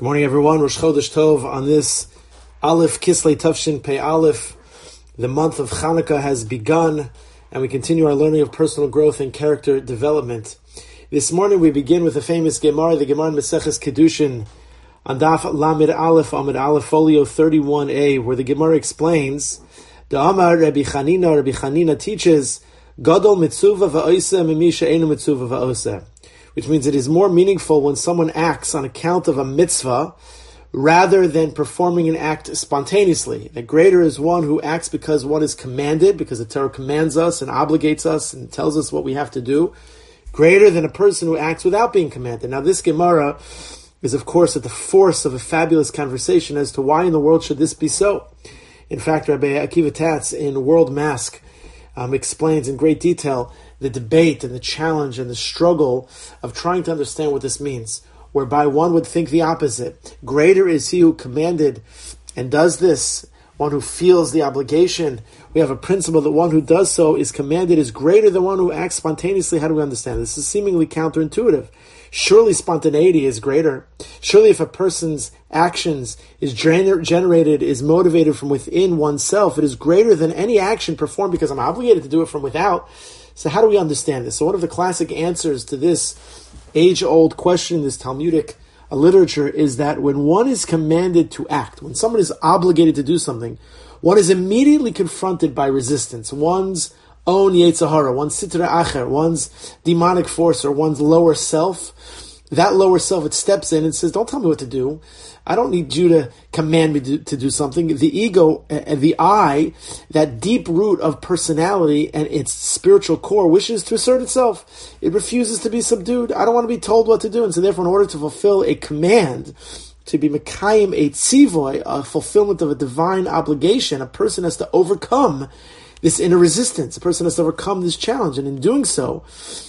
Good morning, everyone. Rosh Chodesh Tov on this Aleph Kislei Tavshin Pei Aleph. The month of Chanukah has begun, and we continue our learning of personal growth and character development. This morning we begin with the famous Gemara, the Gemara in Maseches Kedushin, on Daf Lamed Aleph, Amid Aleph, folio 31a, where the Gemara explains, the Amar Rabbi Chanina teaches, Gadol Mitzuva Va'oseh Mimi She'enu Mitzuva Va'oseh, which means it is more meaningful when someone acts on account of a mitzvah rather than performing an act spontaneously. The greater is one who acts because one is commanded, because the Torah commands us and obligates us and tells us what we have to do, greater than a person who acts without being commanded. Now this Gemara is of course at the force of a fabulous conversation as to why in the world should this be so. In fact, Rabbi Akiva Tatz in World Mask explains in great detail the debate and the challenge and the struggle of trying to understand what this means, whereby one would think the opposite. Greater is he who commanded and does this, one who feels the obligation. We have a principle that one who does so is commanded is greater than one who acts spontaneously. How do we understand this? This is seemingly counterintuitive. Surely spontaneity is greater. Surely if a person's actions is generated, is motivated from within oneself, it is greater than any action performed because I'm obligated to do it from without. So how do we understand this? So one of the classic answers to this age-old question in this Talmudic literature is that when one is commanded to act, when someone is obligated to do something, one is immediately confronted by resistance. One's own Yetzer Hara, one's Sitra Acher, one's demonic force, or one's lower self. That lower self, it steps in and says, don't tell me what to do. I don't need you to command me to do something. The ego, the I, that deep root of personality and its spiritual core wishes to assert itself. It refuses to be subdued. I don't want to be told what to do. And so therefore, in order to fulfill a command, to be Mekayim a tzivoy, a fulfillment of a divine obligation, a person has to overcome this inner resistance. A person has to overcome this challenge. And in doing so,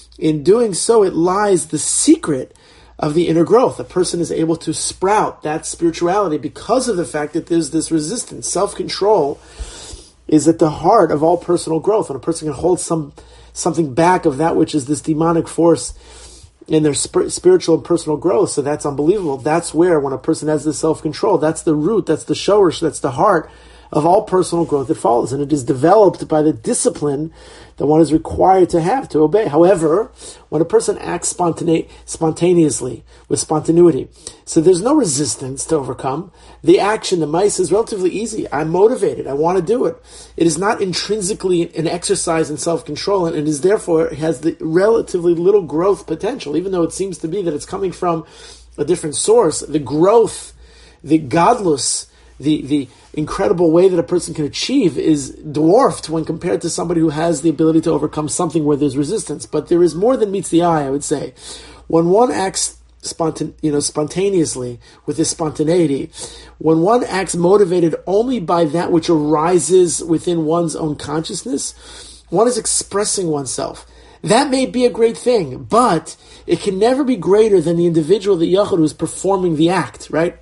it lies the secret of the inner growth. A person is able to sprout that spirituality because of the fact that there's this resistance. Self-control is at the heart of all personal growth. When a person can hold something back of that which is this demonic force in their spiritual and personal growth, so that's unbelievable. That's where, when a person has this self-control, that's the root, that's the shorish, that's the heart of all personal growth that follows. And it is developed by the discipline that one is required to have to obey. However, when a person acts spontaneously, with spontaneity, so there's no resistance to overcome. The action, the mice, is relatively easy. I'm motivated. I want to do it. It is not intrinsically an exercise in self-control, and it is therefore has the relatively little growth potential, even though it seems to be that it's coming from a different source. The growth, the godless, the incredible way that a person can achieve is dwarfed when compared to somebody who has the ability to overcome something where there's resistance. But there is more than meets the eye, I would say. When one acts spontaneously, with this spontaneity, when one acts motivated only by that which arises within one's own consciousness, one is expressing oneself. That may be a great thing, but it can never be greater than the individual, the yachid, who is performing the act, right?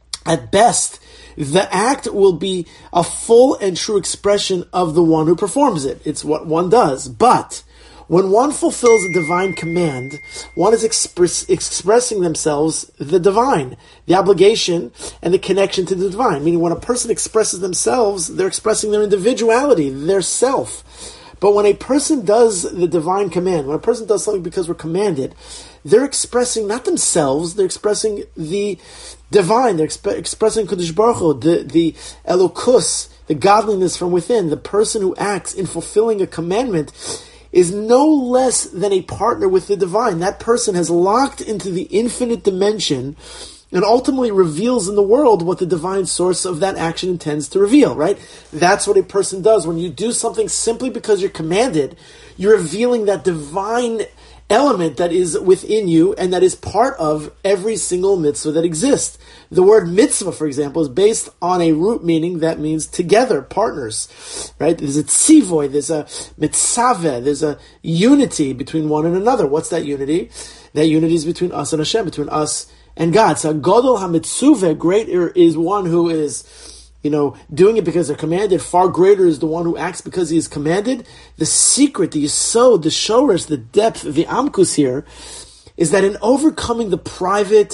At best, the act will be a full and true expression of the one who performs it. It's what one does. But when one fulfills a divine command, one is expressing themselves, the divine, the obligation and the connection to the divine. Meaning when a person expresses themselves, they're expressing their individuality, their self. But when a person does the divine command, when a person does something because we're commanded, they're expressing not themselves, they're expressing the divine, they're expressing Kadosh Baruch Hu, the Elokus, the godliness from within. The person who acts in fulfilling a commandment is no less than a partner with the divine. That person has locked into the infinite dimension and ultimately reveals in the world what the divine source of that action intends to reveal, right? That's what a person does. When you do something simply because you're commanded, you're revealing that divine element that is within you and that is part of every single mitzvah that exists. The word mitzvah, for example, is based on a root meaning that means together, partners, right? There's a tzivoy, there's a mitzaveh, there's a unity between one and another. What's that unity? That unity is between us and Hashem, between us and God. So Gadol HaMitzuveh, greater is one who is, doing it because they're commanded. Far greater is the one who acts because he is commanded. The secret, the yesod, the shorish, the depth, the amkus here is that in overcoming the private,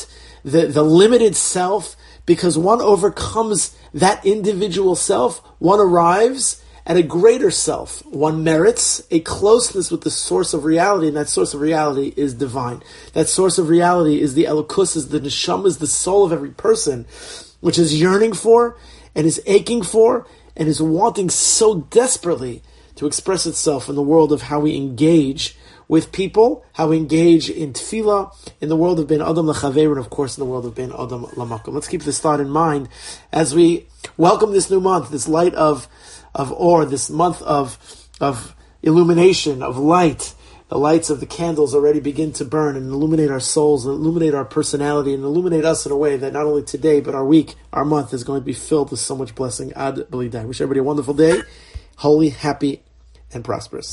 the limited self, because one overcomes that individual self, one arrives at a greater self. One merits a closeness with the source of reality, and that source of reality is divine. That source of reality is the Elokus, is the Neshama, is the soul of every person, which is yearning for, and is aching for, and is wanting so desperately to express itself in the world of how we engage with people, how we engage in tefillah, in the world of Ben Adam L'Chaver, and of course in the world of Ben Adam L'Makom. Let's keep this thought in mind as we welcome this new month, this light of Or, this month of illumination, of light. The lights of the candles already begin to burn and illuminate our souls, and illuminate our personality, and illuminate us in a way that not only today, but our week, our month is going to be filled with so much blessing. Ad B'li Dai. Wish everybody a wonderful day, holy, happy, and prosperous.